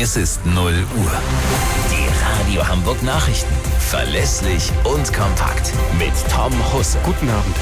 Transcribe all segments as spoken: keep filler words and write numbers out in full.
Es ist null Uhr. Die Radio Hamburg Nachrichten. Verlässlich und kompakt. Mit Tom Husse. Guten Abend.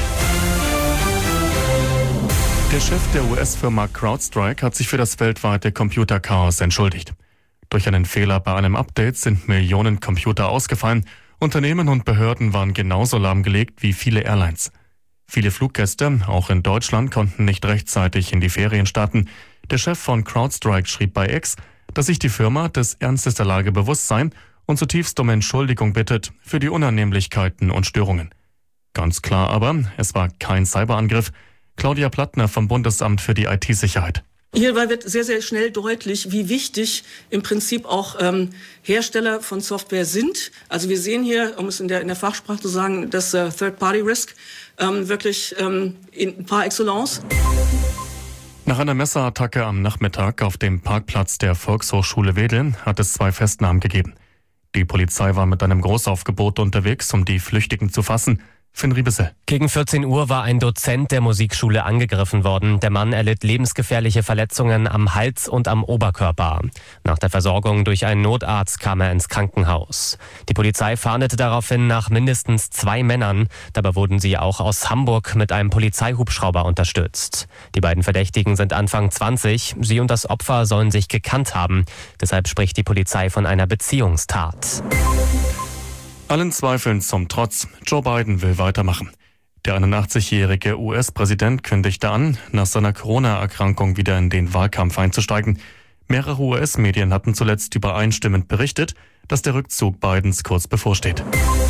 Der Chef der U S-Firma CrowdStrike hat sich für das weltweite Computerchaos entschuldigt. Durch einen Fehler bei einem Update sind Millionen Computer ausgefallen. Unternehmen und Behörden waren genauso lahmgelegt wie viele Airlines. Viele Fluggäste, auch in Deutschland, konnten nicht rechtzeitig in die Ferien starten. Der Chef von CrowdStrike schrieb bei X, dass sich die Firma des Ernstes der Lage bewusst sei und zutiefst um Entschuldigung bittet für die Unannehmlichkeiten und Störungen. Ganz klar aber, es war kein Cyberangriff. Claudia Plattner vom Bundesamt für die I T-Sicherheit. Hierbei wird sehr, sehr schnell deutlich, wie wichtig im Prinzip auch ähm, Hersteller von Software sind. Also wir sehen hier, um es in der, in der Fachsprache zu sagen, das äh, Third-Party-Risk ähm, wirklich ähm, in par excellence. Nach einer Messerattacke am Nachmittag auf dem Parkplatz der Volkshochschule Wedel hat es zwei Festnahmen gegeben. Die Polizei war mit einem Großaufgebot unterwegs, um die Flüchtigen zu fassen. Finn Riebese. Gegen vierzehn Uhr war ein Dozent der Musikschule angegriffen worden. Der Mann erlitt lebensgefährliche Verletzungen am Hals und am Oberkörper. Nach der Versorgung durch einen Notarzt kam er ins Krankenhaus. Die Polizei fahndete daraufhin nach mindestens zwei Männern. Dabei wurden sie auch aus Hamburg mit einem Polizeihubschrauber unterstützt. Die beiden Verdächtigen sind Anfang zwanzig. Sie und das Opfer sollen sich gekannt haben. Deshalb spricht die Polizei von einer Beziehungstat. Allen Zweifeln zum Trotz, Joe Biden will weitermachen. Der einundachtzigjährige U S-Präsident kündigte an, nach seiner Corona-Erkrankung wieder in den Wahlkampf einzusteigen. Mehrere U S-Medien hatten zuletzt übereinstimmend berichtet, dass der Rückzug Bidens kurz bevorsteht.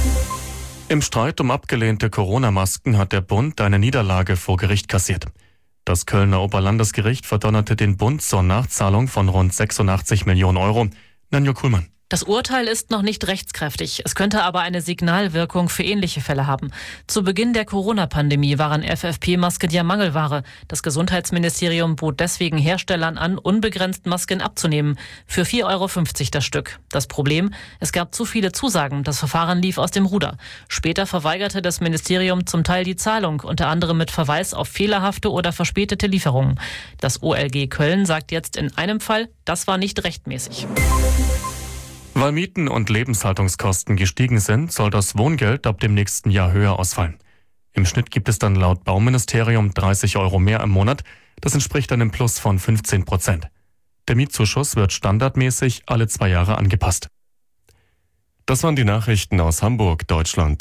Im Streit um abgelehnte Corona-Masken hat der Bund eine Niederlage vor Gericht kassiert. Das Kölner Oberlandesgericht verdonnerte den Bund zur Nachzahlung von rund sechsundachtzig Millionen Euro. Nanjo Kuhlmann. Das Urteil ist noch nicht rechtskräftig. Es könnte aber eine Signalwirkung für ähnliche Fälle haben. Zu Beginn der Corona-Pandemie waren F F P-Masken ja Mangelware. Das Gesundheitsministerium bot deswegen Herstellern an, unbegrenzt Masken abzunehmen. Für vier Euro fünfzig das Stück. Das Problem? Es gab zu viele Zusagen. Das Verfahren lief aus dem Ruder. Später verweigerte das Ministerium zum Teil die Zahlung, unter anderem mit Verweis auf fehlerhafte oder verspätete Lieferungen. Das O L G Köln sagt jetzt in einem Fall, das war nicht rechtmäßig. Weil Mieten und Lebenshaltungskosten gestiegen sind, soll das Wohngeld ab dem nächsten Jahr höher ausfallen. Im Schnitt gibt es dann laut Bauministerium dreißig Euro mehr im Monat. Das entspricht einem Plus von fünfzehn Prozent. Der Mietzuschuss wird standardmäßig alle zwei Jahre angepasst. Das waren die Nachrichten aus Hamburg, Deutschland.